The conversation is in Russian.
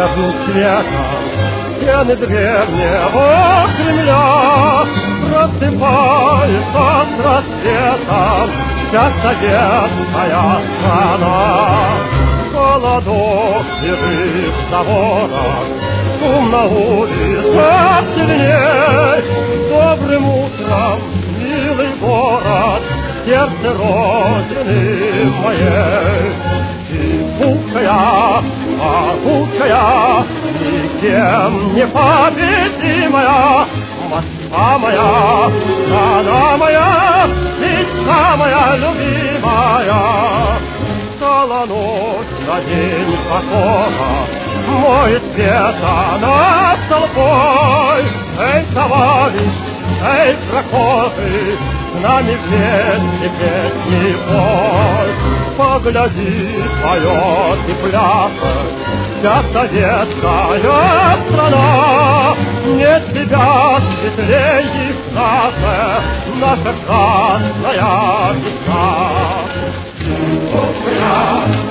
нежным цветом стены древнего Кремля. Просыпается с рассветом вся советская страна. Холодок бежит за ворот, шум на улицах сильней. Добрым утром, милый город, сердце Родины моей. И пухкая, могучая, никем не победимая Москва моя, страна моя, мечта моя любимая. Стала ночь на день покоя, моет света над толпой. Эй, товарищ, эй, прохожий, с нами вместе песни пой. Погляди, поет и пляшет вся советская страна. Нет тебя светлей их наша красная весна.